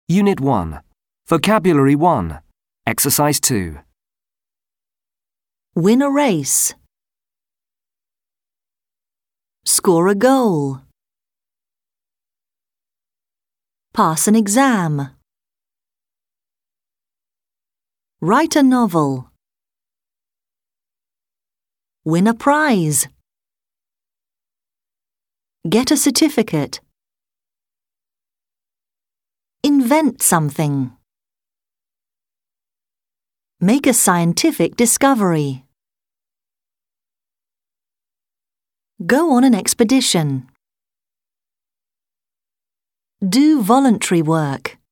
Unit 1. Vocabulary 1. Exercise 2. Win a race. Score a goal. Pass an exam. Write a novel. Win a prize. Get a certificate. Invent something. Make a scientific discovery. Go on an expedition. Do voluntary work.